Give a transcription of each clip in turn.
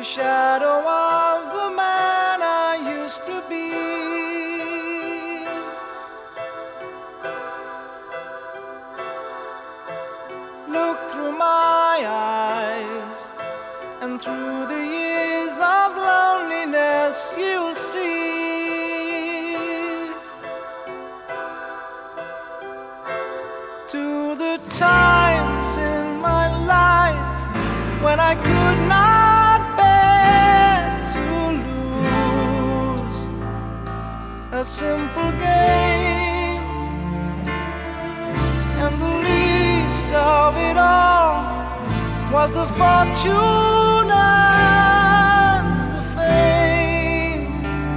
shadow of the man I used to be. Look through my eyes, and through the years of loneliness you'll see to the times in my life when I could not bear to lose a simple game, and the least of it all was the fortune and the fame.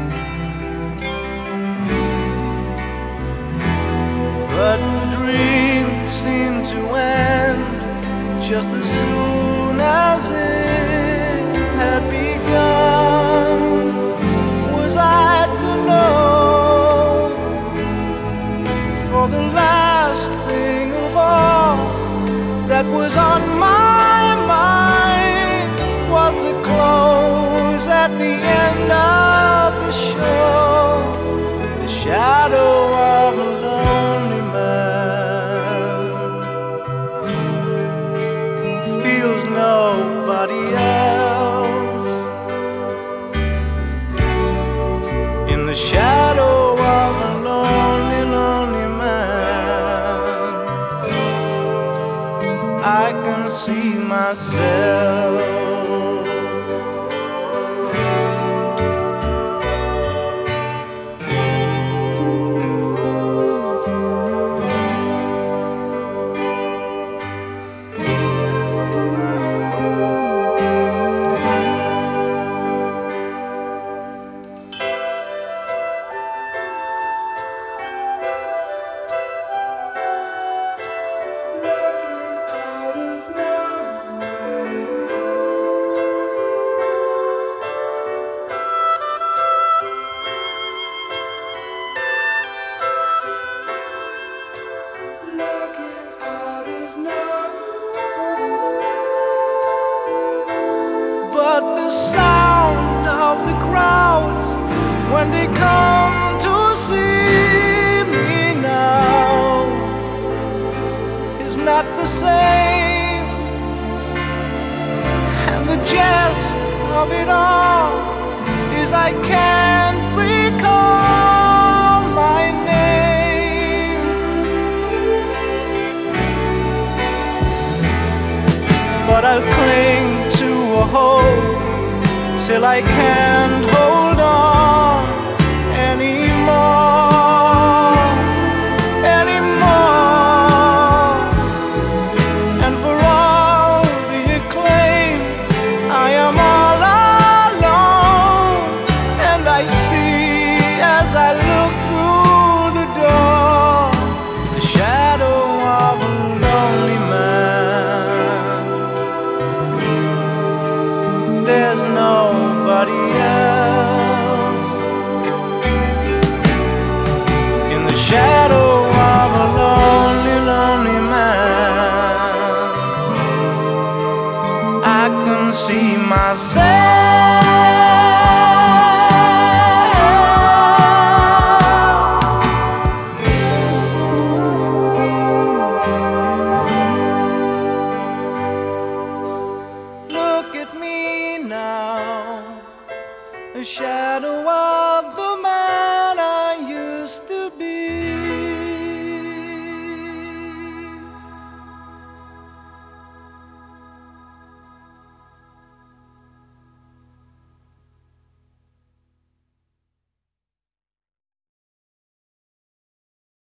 But the dream seemed to end just as soon as it had begun. Was I to know, for the last thing of all that was on my mind was the close at the end of the show, the shadow of a lonely man. Feels nobody else in the shadow of a lonely, lonely man. I can see myself. But the sound of the crowds when they come to see me now is not the same, and the jest of it all is I can't recall my name. But I'll cling to a hope till I can't hold on anymore, anymore. And for all the acclaim, I am all alone, and I see as I look through the door the shadow of a lonely man. There's nobody else in the shadow of a lonely, lonely man. I can see myself.